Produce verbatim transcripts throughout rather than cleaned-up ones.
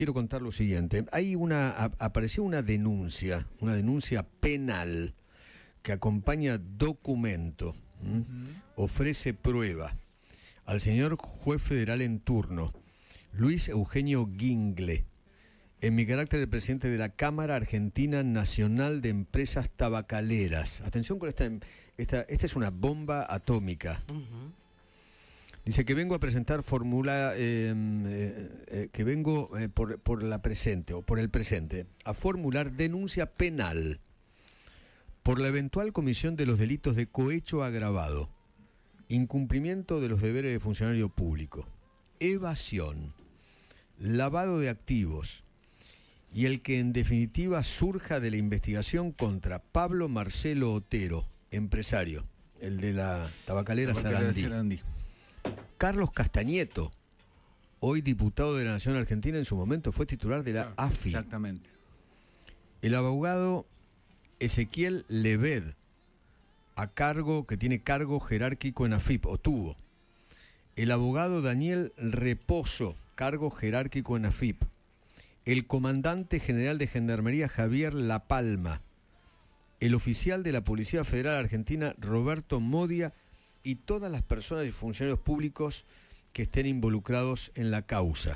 quiero contar lo siguiente. Hay una, a, apareció una denuncia, una denuncia penal que acompaña documento, uh-huh. ofrece prueba al señor juez federal en turno, Luis Eugenio Guingle, en mi carácter de presidente de la Cámara Argentina Nacional de Empresas Tabacaleras. Atención con esta, esta, esta es una bomba atómica. Uh-huh. Dice que vengo a presentar formula, eh, eh, eh, que vengo eh, por, por la presente, o por el presente, a formular denuncia penal por la eventual comisión de los delitos de cohecho agravado, incumplimiento de los deberes de funcionario público, evasión, lavado de activos, y el que en definitiva surja de la investigación contra Pablo Marcelo Otero, empresario, el de la tabacalera Sarandí. Sarandí. Carlos Castañeto, hoy diputado de la Nación Argentina, en su momento fue titular de la claro, A F I. Exactamente. El abogado Ezequiel Leved, a cargo, que tiene cargo jerárquico en A F I P, o tuvo. El abogado Daniel Reposo, cargo jerárquico en A F I P. El comandante general de Gendarmería Javier La Palma. El oficial de la Policía Federal Argentina Roberto Modia, y todas las personas y funcionarios públicos que estén involucrados en la causa.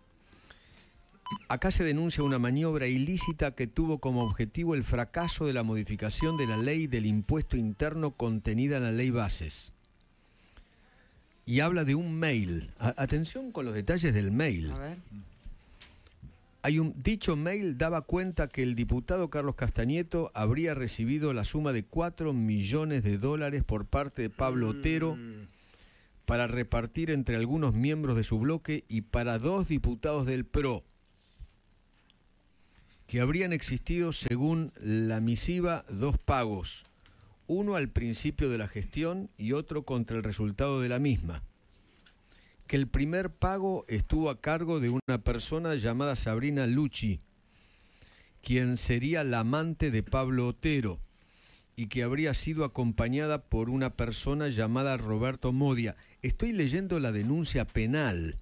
Acá se denuncia una maniobra ilícita que tuvo como objetivo el fracaso de la modificación de la ley del impuesto interno contenida en la ley Bases. Y habla de un mail. A- atención con los detalles del mail. A ver. Hay un, dicho mail daba cuenta que el diputado Carlos Castañeto habría recibido la suma de cuatro millones de dólares por parte de Pablo Otero mm. para repartir entre algunos miembros de su bloque y para dos diputados del P R O, que habrían existido, según la misiva, dos pagos, uno al principio de la gestión y otro contra el resultado de la misma. Que el primer pago estuvo a cargo de una persona llamada Sabrina Lucci, quien sería la amante de Pablo Otero, y que habría sido acompañada por una persona llamada Roberto Modia. Estoy leyendo la denuncia penal.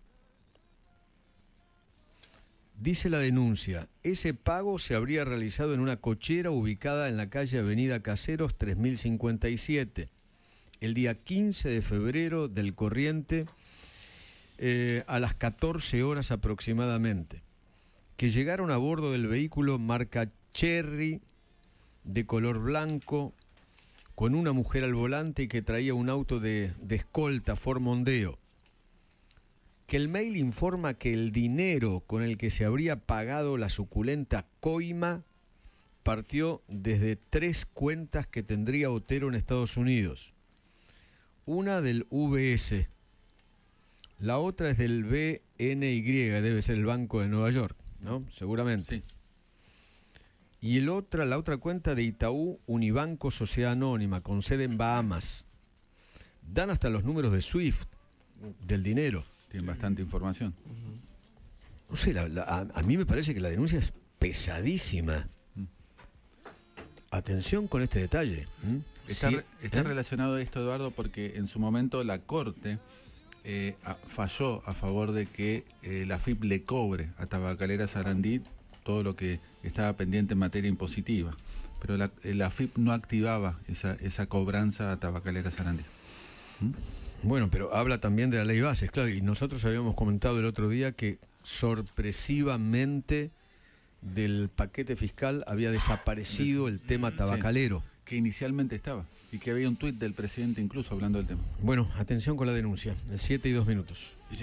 Dice la denuncia, ese pago se habría realizado en una cochera ubicada en la calle Avenida Caseros tres mil cincuenta y siete, el día quince de febrero del corriente, Eh, a las catorce horas aproximadamente, que llegaron a bordo del vehículo marca Cherry, de color blanco, con una mujer al volante y que traía un auto de, de escolta Ford Mondeo. Que el mail informa que el dinero con el que se habría pagado la suculenta coima partió desde tres cuentas que tendría Otero en Estados Unidos. Una del V S, la otra es del B N Y, debe ser el Banco de Nueva York, ¿no? Seguramente. Sí. Y el otra, la otra cuenta de Itaú Unibanco Sociedad Anónima, con sede en Bahamas. Dan hasta los números de SWIFT del dinero. Tienen bastante información. No sé, la, la, a, a mí me parece que la denuncia es pesadísima. Mm. Atención con este detalle. ¿Mm? Está, sí, está ¿eh? relacionado esto, Eduardo, porque en su momento la Corte eh, a, falló a favor de que eh, la A F I P le cobre a Tabacalera Sarandí todo lo que estaba pendiente en materia impositiva. Pero la, la A F I P no activaba esa, esa cobranza a Tabacalera Sarandí. ¿Mm? Bueno, pero habla también de la ley Bases, claro, y nosotros habíamos comentado el otro día que sorpresivamente del paquete fiscal había desaparecido el tema tabacalero. Sí, que inicialmente estaba, y que había un tuit del presidente incluso hablando del tema. Bueno, atención con la denuncia, siete y dos minutos.